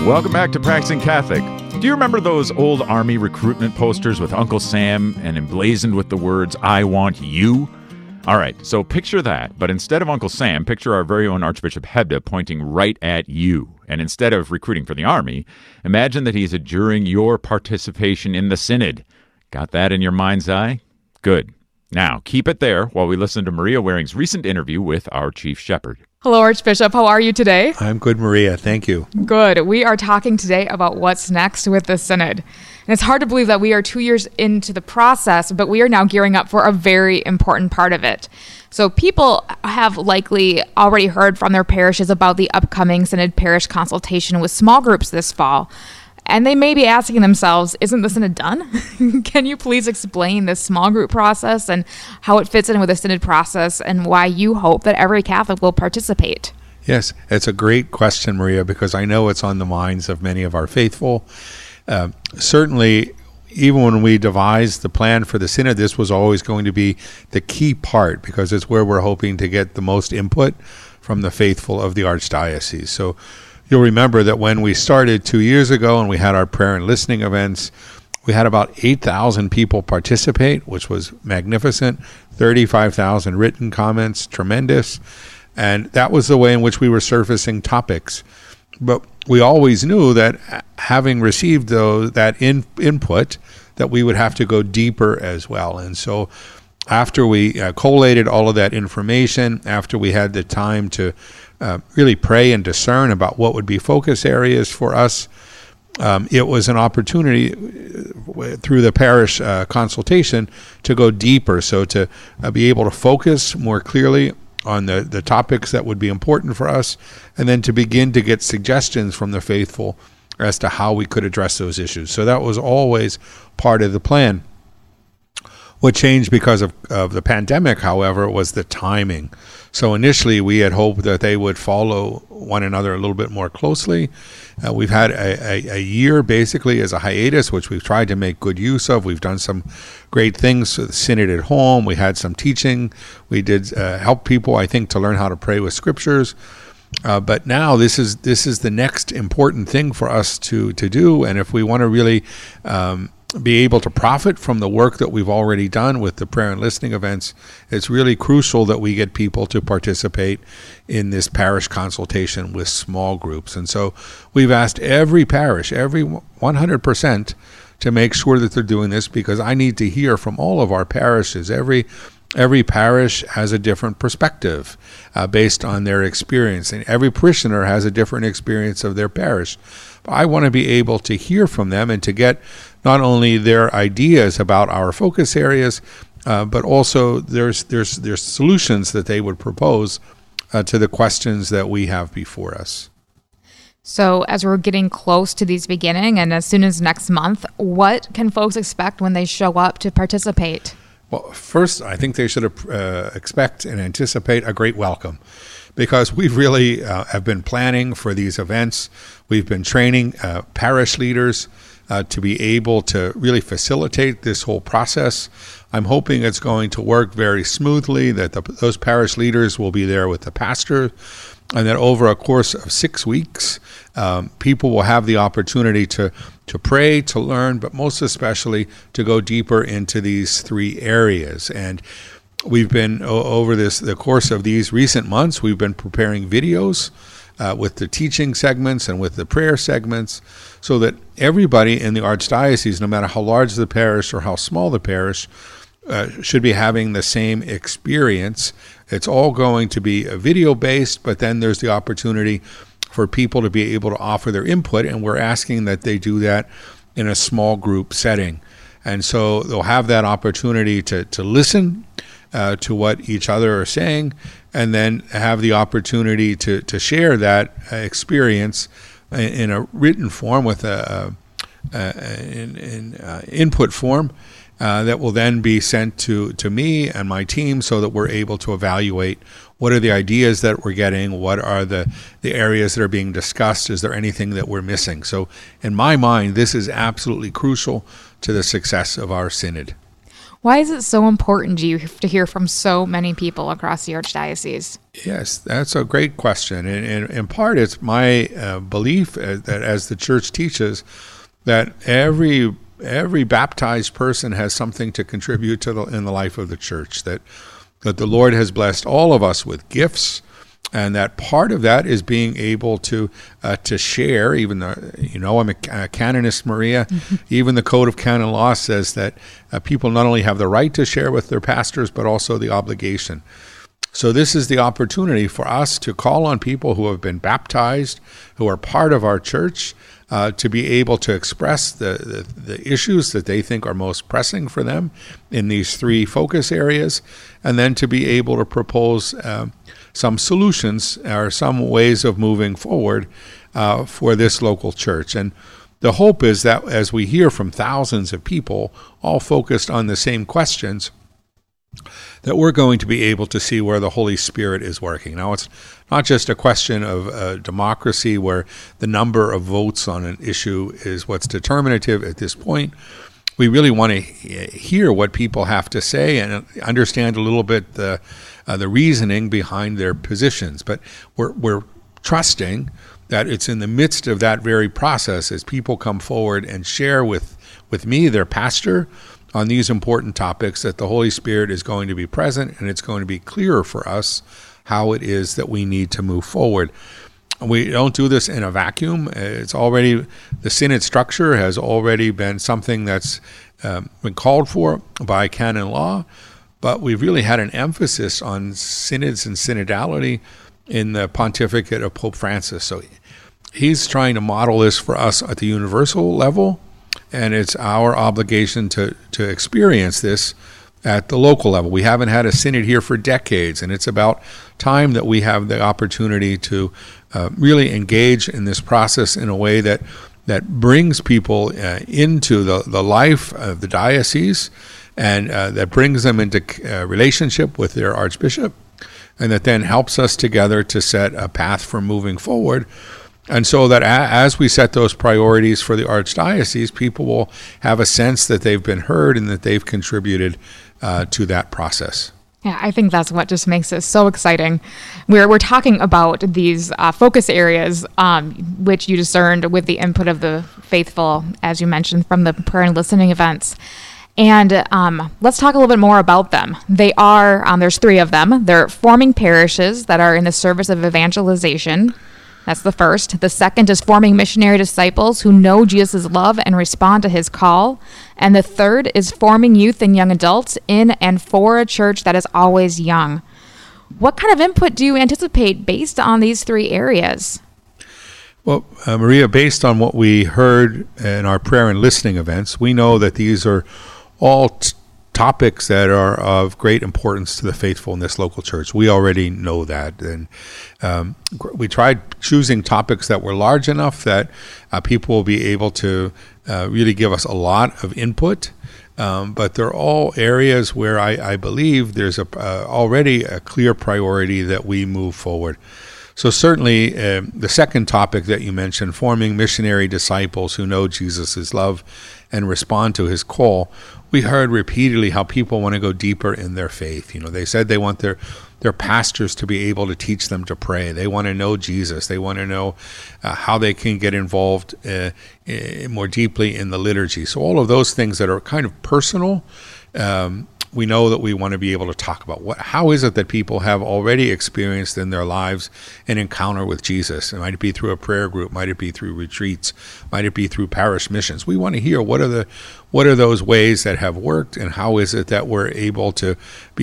Welcome back to Practicing Catholic. Do you remember those old Army recruitment posters with Uncle Sam and emblazoned with the words, "I want you"? All right, so picture that, but instead of Uncle Sam, picture our very own Archbishop Hebda pointing right at you. And instead of recruiting for the Army, imagine that he's adjuring your participation in the Synod. Got that in your mind's eye? Good. Now, keep it there while we listen to Maria Waring's recent interview with our Chief Shepherd. Hello, Archbishop. How are you today? I'm good, Maria. Thank you. Good. We are talking today about what's next with the Synod. And it's hard to believe that we are 2 years into the process, but we are now gearing up for a very important part of it. So people have likely already heard from their parishes about the upcoming Synod parish consultation with small groups this fall. And they may be asking themselves, isn't the Synod done? Can you please explain this small group process and how it fits in with the Synod process and why you hope that every Catholic will participate? Yes, it's a great question, Maria, because I know it's on the minds of many of our faithful. Certainly, even when we devised the plan for the Synod, this was always going to be the key part because it's where we're hoping to get the most input from the faithful of the Archdiocese. So you'll remember that when we started 2 years ago and we had our prayer and listening events, we had about 8,000 people participate, which was magnificent, 35,000 written comments, tremendous. And that was the way in which we were surfacing topics. But we always knew that having received that input, that we would have to go deeper as well. And so after we collated all of that information, after we had the time to really pray and discern about what would be focus areas for us, it was an opportunity through the parish consultation to go deeper, so to be able to focus more clearly on the topics that would be important for us, and then to begin to get suggestions from the faithful as to how we could address those issues. So that was always part of the plan. What changed because of the pandemic, however, was the timing. So initially, we had hoped that they would follow one another a little bit more closely. We've had a year basically as a hiatus, which we've tried to make good use of. We've done some great things with the Synod at home. We had some teaching. We did help people, I think, to learn how to pray with scriptures. But now this is the next important thing for us to do. And if we want to really be able to profit from the work that we've already done with the prayer and listening events, it's really crucial that we get people to participate in this parish consultation with small groups. And so we've asked every parish, every 100%, to make sure that they're doing this, because I need to hear from all of our parishes. Every parish has a different perspective based on their experience, and every parishioner has a different experience of their parish. I want to be able to hear from them and to get not only their ideas about our focus areas, but also there's solutions that they would propose to the questions that we have before us. So as we're getting close to these beginning, and as soon as next month, what can folks expect when they show up to participate? Well, first, I think they should expect and anticipate a great welcome, because we really have been planning for these events. We've been training parish leaders to be able to really facilitate this whole process. I'm hoping it's going to work very smoothly, that those parish leaders will be there with the pastor, and that over a course of 6 weeks, people will have the opportunity to pray, to learn, but most especially to go deeper into these three areas. And we've been, over the course of these recent months, we've been preparing videos with the teaching segments and with the prayer segments, so that everybody in the Archdiocese, no matter how large the parish or how small the parish, should be having the same experience. It's all going to be video-based, but then there's the opportunity for people to be able to offer their input, and we're asking that they do that in a small group setting. And so they'll have that opportunity to listen to what each other are saying, and then have the opportunity to share that experience in a written form with an input form that will then be sent to me and my team, so that we're able to evaluate what are the ideas that we're getting, what are the areas that are being discussed, is there anything that we're missing. So in my mind, this is absolutely crucial to the success of our Synod. Why is it so important to you to hear from so many people across the Archdiocese? Yes, that's a great question. And in part, it's my belief that as the Church teaches, that every baptized person has something to contribute in the life of the Church, that the Lord has blessed all of us with gifts, and that part of that is being able to share. Even though, I'm a canonist, Maria. Even the Code of Canon Law says that people not only have the right to share with their pastors, but also the obligation. So this is the opportunity for us to call on people who have been baptized, who are part of our church, to be able to express the issues that they think are most pressing for them in these three focus areas, and then to be able to propose some solutions or some ways of moving forward for this local church. And the hope is that as we hear from thousands of people, all focused on the same questions, that we're going to be able to see where the Holy Spirit is working. Now, it's not just a question of democracy where the number of votes on an issue is what's determinative at this point. We really want to hear what people have to say and understand a little bit the reasoning behind their positions. But we're trusting that it's in the midst of that very process as people come forward and share with me, their pastor, on these important topics, that the Holy Spirit is going to be present, and it's going to be clearer for us how it is that we need to move forward. We don't do this in a vacuum. It's already, the synod structure has already been something that's been called for by canon law, but we've really had an emphasis on synods and synodality in the pontificate of Pope Francis. So he's trying to model this for us at the universal level, and it's our obligation to experience this at the local level. We haven't had a synod here for decades, and it's about time that we have the opportunity to really engage in this process in a way that brings people into the life of the diocese, and that brings them into relationship with their archbishop, and that then helps us together to set a path for moving forward. And so that as we set those priorities for the Archdiocese, people will have a sense that they've been heard and that they've contributed to that process. Yeah, I think that's what just makes it so exciting. We're talking about these focus areas, which you discerned with the input of the faithful, as you mentioned, from the prayer and listening events. And let's talk a little bit more about them. They are, there's three of them. They're forming parishes that are in the service of evangelization. That's the first. The second is forming missionary disciples who know Jesus' love and respond to his call. And the third is forming youth and young adults in and for a church that is always young. What kind of input do you anticipate based on these three areas? Well, Maria, based on what we heard in our prayer and listening events, we know that these are all topics that are of great importance to the faithful in this local church. We already know that. And we tried choosing topics that were large enough that people will be able to really give us a lot of input. But they're all areas where I believe there's already a clear priority that we move forward. So certainly the second topic that you mentioned, forming missionary disciples who know Jesus' love and respond to his call, we heard repeatedly how people want to go deeper in their faith. They said they want their pastors to be able to teach them to pray. They want to know Jesus. They want to know how they can get involved more deeply in the liturgy. So all of those things that are kind of personal, we know that we want to be able to talk about how is it that people have already experienced in their lives an encounter with Jesus. It might be through a prayer group, might it be through retreats, might it be through parish missions. We want to hear what are those ways that have worked, and how is it that we're able to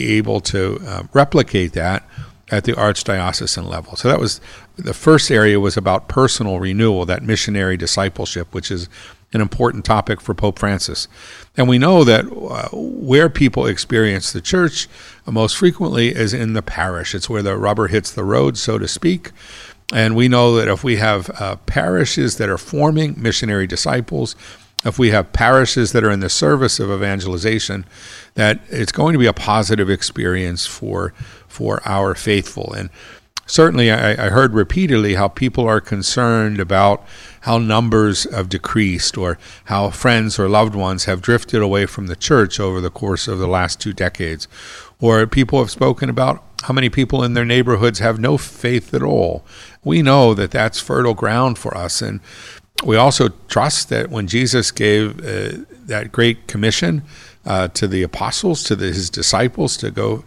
replicate that at the archdiocesan level. So that was the first area, was about personal renewal, that missionary discipleship, which is an important topic for Pope Francis. And we know that where people experience the church most frequently is in the parish. It's where the rubber hits the road, so to speak. And we know that if we have parishes that are forming missionary disciples, if we have parishes that are in the service of evangelization, that it's going to be a positive experience for our faithful. And certainly I heard repeatedly how people are concerned about how numbers have decreased, or how friends or loved ones have drifted away from the church over the course of the last 2 decades. Or people have spoken about how many people in their neighborhoods have no faith at all. We know that that's fertile ground for us. And we also trust that when Jesus gave that great commission to the apostles, to his disciples, to go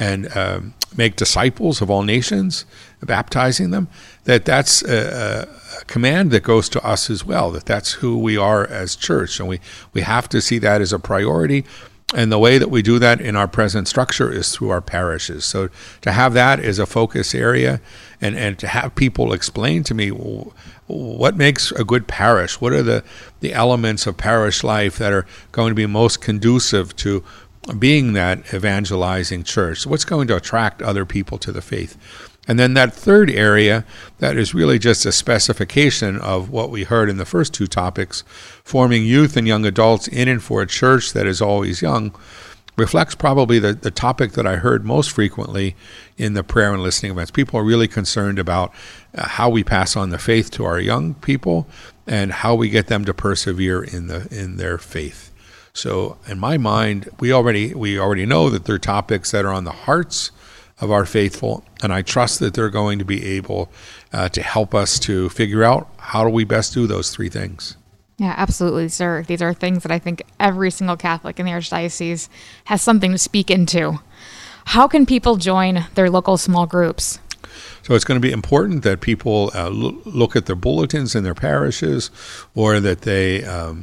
and make disciples of all nations, baptizing them, that's a command that goes to us as well, that's who we are as church. And we have to see that as a priority. And the way that we do that in our present structure is through our parishes. So to have that as a focus area, and to have people explain to me what makes a good parish, what are the elements of parish life that are going to be most conducive to being that evangelizing church, what's going to attract other people to the faith. And then that third area, that is really just a specification of what we heard in the first 2 topics, forming youth and young adults in and for a church that is always young, reflects probably the topic that I heard most frequently in the prayer and listening events. People are really concerned about how we pass on the faith to our young people and how we get them to persevere in their faith. So in my mind, we already know that they're topics that are on the hearts of our faithful, and I trust that they're going to be able to help us to figure out how do we best do those 3 things. Yeah, absolutely, sir. These are things that I think every single Catholic in the Archdiocese has something to speak into. How can people join their local small groups? So it's going to be important that people look at their bulletins in their parishes, or that they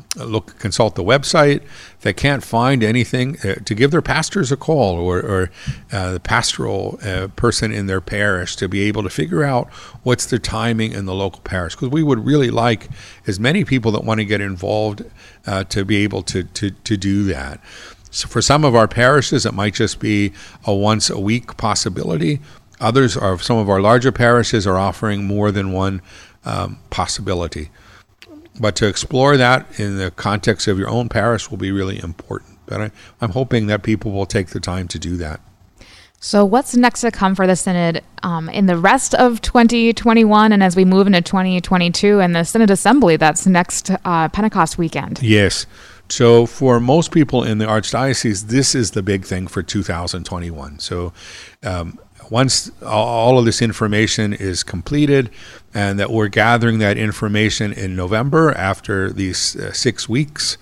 consult the website. If they can't find anything, to give their pastors a call, or the pastoral person in their parish, to be able to figure out what's the timing in the local parish. Because we would really like as many people that want to get involved to be able to do that. So for some of our parishes, it might just be a once a week possibility. Others some of our larger parishes are offering more than one possibility. But to explore that in the context of your own parish will be really important. But I'm hoping that people will take the time to do that. So what's next to come for the Synod in the rest of 2021, and as we move into 2022 and the Synod Assembly that's next Pentecost weekend? Yes. So for most people in the Archdiocese, this is the big thing for 2021. So once all of this information is completed, and that we're gathering that information in November after these 6 weeks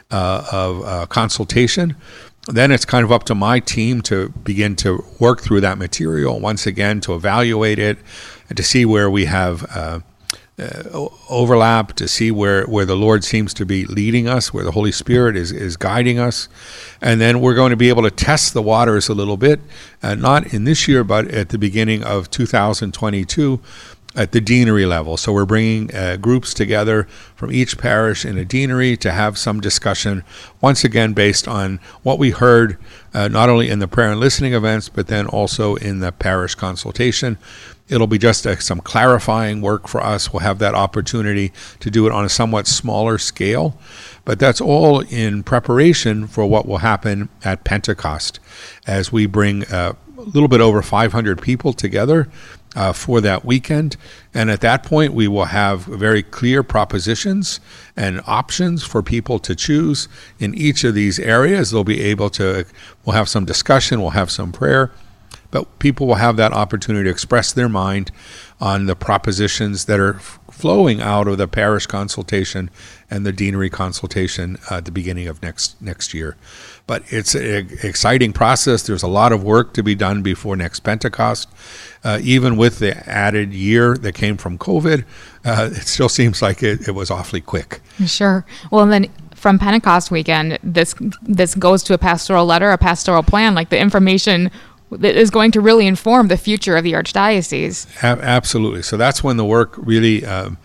of consultation, then it's kind of up to my team to begin to work through that material once again, to evaluate it and to see where we have overlap, to see where the Lord seems to be leading us, where the Holy Spirit is guiding us. And then we're going to be able to test the waters a little bit, not in this year, but at the beginning of 2022 at the deanery level. So we're bringing groups together from each parish in a deanery to have some discussion, once again based on what we heard, not only in the prayer and listening events, but then also in the parish consultation. It'll be just some clarifying work for us. We'll have that opportunity to do it on a somewhat smaller scale, but that's all in preparation for what will happen at Pentecost, as we bring a little bit over 500 people together for that weekend. And at that point, we will have very clear propositions and options for people to choose in each of these areas. They'll be able to, we'll have some discussion, we'll have some prayer, but people will have that opportunity to express their mind on the propositions that are flowing out of the parish consultation and the deanery consultation at the beginning of next year. But it's an exciting process. There's a lot of work to be done before next Pentecost. Even with the added year that came from COVID, it still seems like it was awfully quick. Sure. Well, and then from Pentecost weekend, this goes to a pastoral letter, a pastoral plan, like the information that is going to really inform the future of the Archdiocese. Absolutely. So that's when the work really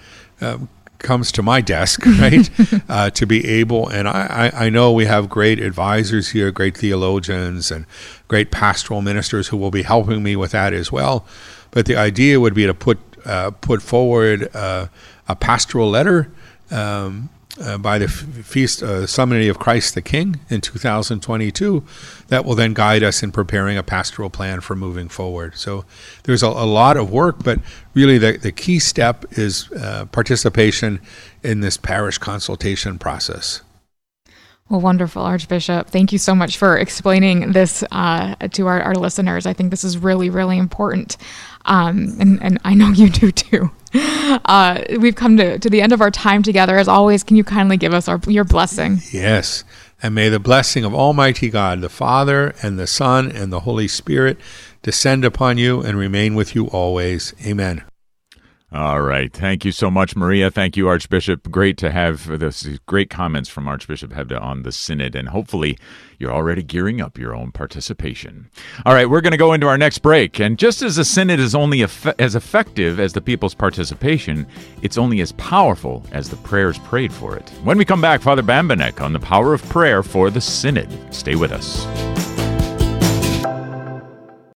comes to my desk, right? To be able, and I know we have great advisors here, great theologians and great pastoral ministers who will be helping me with that as well. But the idea would be to put forward a pastoral letter by the feast solemnity of Christ the King in 2022 that will then guide us in preparing a pastoral plan for moving forward. So there's a lot of work, but really the key step is participation in this parish consultation process. Well, wonderful, Archbishop. Thank you so much for explaining this to our listeners. I think this is really, really important. And I know you do too. We've come to the end of our time together. As always, can you kindly give us your blessing? Yes. And may the blessing of Almighty God, the Father and the Son and the Holy Spirit descend upon you and remain with you always. Amen. All right. Thank you so much, Maria. Thank you, Archbishop. Great to have this great comments from Archbishop Hebda on the Synod, and hopefully you're already gearing up your own participation. All right, we're going to go into our next break, and just as the Synod is only as effective as the people's participation, it's only as powerful as the prayers prayed for it. When we come back, Father Bambanek on the power of prayer for the Synod. Stay with us.